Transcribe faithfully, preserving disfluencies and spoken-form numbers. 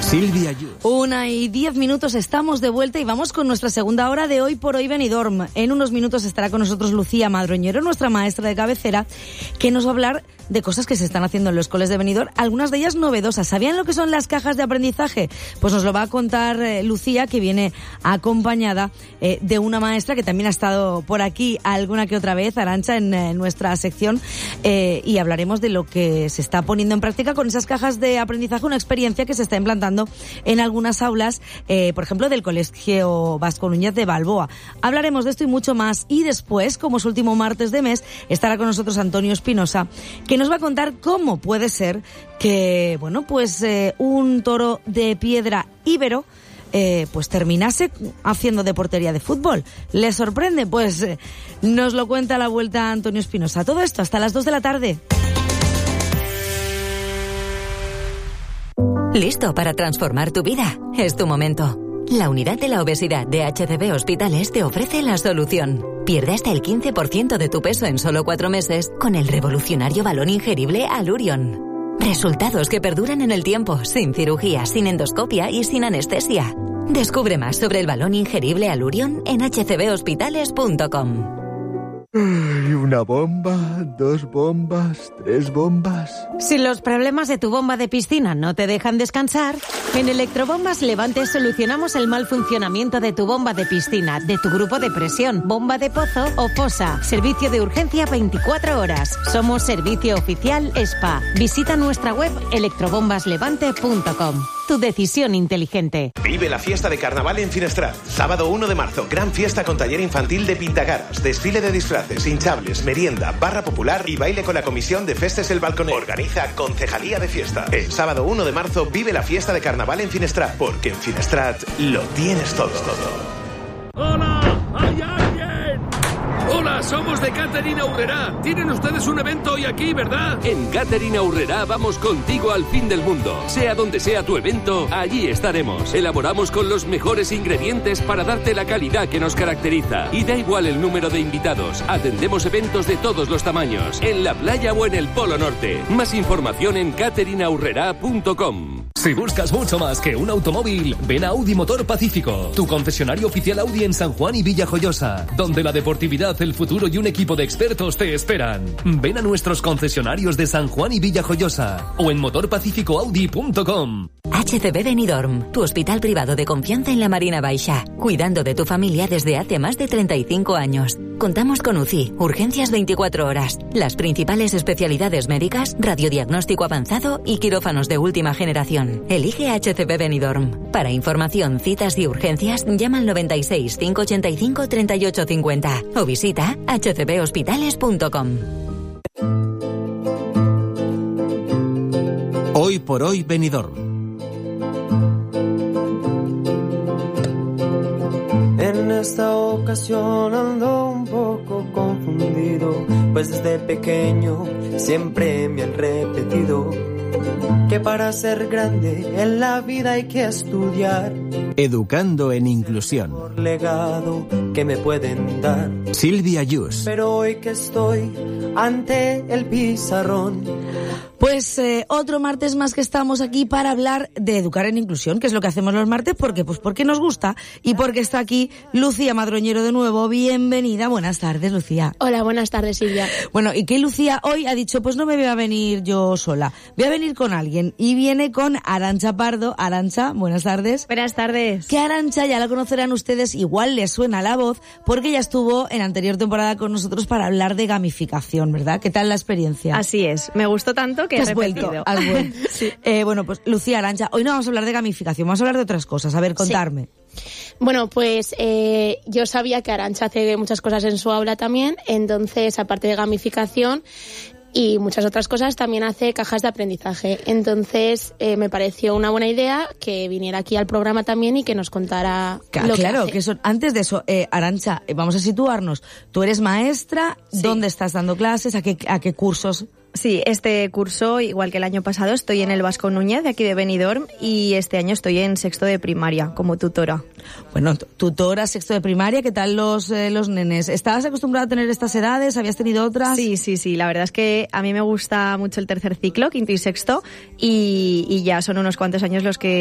Silvia Yus. Una y diez minutos, estamos de vuelta y vamos con nuestra segunda hora de Hoy por Hoy Benidorm. En unos minutos estará con nosotros Lucía Madroñero, nuestra maestra de cabecera, que nos va a hablar de cosas que se están haciendo en los coles de Benidorm, algunas de ellas novedosas. ¿Sabían lo que son las cajas de aprendizaje? Pues nos lo va a contar eh, Lucía, que viene acompañada eh, de una maestra que también ha estado por aquí alguna que otra vez, Arantxa, en eh, nuestra sección, eh, y hablaremos de lo que se está poniendo en práctica con esas cajas de aprendizaje, una experiencia que se está implantando en algunas aulas, eh, por ejemplo, del Colegio Vasco Núñez de Balboa. Hablaremos de esto y mucho más, y después, como es último martes de mes, estará con nosotros Antonio Espinosa, que nos va a contar cómo puede ser que, bueno, pues eh, un toro de piedra íbero Eh, pues terminase haciendo de portería de fútbol. ¿Le sorprende? Pues eh, nos lo cuenta a la vuelta Antonio Espinosa. Todo esto hasta las dos de la tarde. ¿Listo para transformar tu vida? Es tu momento. La unidad de la obesidad de H C B Hospitales te ofrece la solución. Pierde hasta el quince por ciento de tu peso en solo cuatro meses con el revolucionario balón ingerible Allurion. Resultados que perduran en el tiempo, sin cirugía, sin endoscopia y sin anestesia. Descubre más sobre el balón ingerible Allurion en h c b hospitales punto com. Una bomba, dos bombas, tres bombas. Si los problemas de tu bomba de piscina no te dejan descansar, en Electrobombas Levante solucionamos el mal funcionamiento de tu bomba de piscina, de tu grupo de presión, bomba de pozo o fosa. Servicio de urgencia veinticuatro horas. Somos servicio oficial Spa. Visita nuestra web electrobombas levante punto com. Tu decisión inteligente. Vive la fiesta de carnaval en Finestrat. Sábado uno de marzo, gran fiesta con taller infantil de pintacaras, desfile de disfraces, hinchables, merienda, barra popular y baile con la comisión de Festes El Balconé. Organiza Concejalía de Fiesta. El sábado uno de marzo vive la fiesta de carnaval en Finestrat, porque en Finestrat lo tienes todo. ¡Hola! ¡Hay alguien! ¡Hola! Somos de Catering Aurrerá. Tienen ustedes un evento hoy aquí, ¿verdad? En Catering Aurrerá vamos contigo al fin del mundo. Sea donde sea tu evento, allí estaremos. Elaboramos con los mejores ingredientes para darte la calidad que nos caracteriza. Y da igual el número de invitados. Atendemos eventos de todos los tamaños, en la playa o en el Polo Norte. Más información en catering aurrerá punto com. Si buscas mucho más que un automóvil, ven a Audi Motor Pacífico, tu concesionario oficial Audi en San Juan y Villajoyosa, donde la deportividad, el futuro y un equipo de expertos te esperan. Ven a nuestros concesionarios de San Juan y Villajoyosa o en motor pacífico audi punto com. H C B Benidorm, tu hospital privado de confianza en la Marina Baixa, cuidando de tu familia desde hace más de treinta y cinco años. Contamos con U C I, urgencias veinticuatro horas, las principales especialidades médicas, radiodiagnóstico avanzado y quirófanos de última generación. Elige H C B Benidorm. Para información, citas y urgencias, llama al noventa y seis, cinco ochenta y cinco, treinta y ocho cincuenta o visita h c b hospitales punto com. Hoy por Hoy Benidorm. En esta ocasión ando un poco confundido, pues desde pequeño siempre me han repetido que para ser grande en la vida hay que estudiar. Educando en inclusión. Por legado que me pueden dar. Silvia Yus. Pero hoy que estoy ante el pizarrón. Pues eh, otro martes más que estamos aquí para hablar de educar en inclusión, que es lo que hacemos los martes, porque pues porque nos gusta y porque está aquí Lucía Madroñero de nuevo. Bienvenida, buenas tardes, Lucía. Hola, buenas tardes, Silvia. Bueno, y que Lucía hoy ha dicho, pues no me voy a venir yo sola, voy a venir con alguien, y viene con Arantxa Pardo. Arantxa, buenas tardes. Buenas tardes. Que Arantxa ya la conocerán ustedes, igual les suena la voz, porque ella estuvo en anterior temporada con nosotros para hablar de gamificación, ¿verdad? ¿Qué tal la experiencia? Así es, me gustó tanto que he has repetido. Vuelto, has vuelto. Sí. Eh, bueno, pues Lucía, Arantxa, hoy no vamos a hablar de gamificación, vamos a hablar de otras cosas. A ver, contarme. Sí. Bueno, pues eh, yo sabía que Arantxa hace muchas cosas en su aula también, entonces, aparte de gamificación y muchas otras cosas, también hace cajas de aprendizaje. Entonces, eh, me pareció una buena idea que viniera aquí al programa también y que nos contara Claro, lo claro, que hace. que son, antes de eso, eh, Arantxa, eh, vamos a situarnos. Tú eres maestra, Sí. ¿dónde estás dando clases? ¿A qué, a qué cursos? Sí, este curso, igual que el año pasado, estoy en el Vasco Núñez, de aquí de Benidorm, y este año estoy en sexto de primaria, como tutora. Bueno, tutora, sexto de primaria, ¿qué tal los, eh, los nenes? ¿Estabas acostumbrada a tener estas edades? ¿Habías tenido otras? Sí, sí, sí, la verdad es que a mí me gusta mucho el tercer ciclo, quinto y sexto, y, y ya son unos cuantos años los que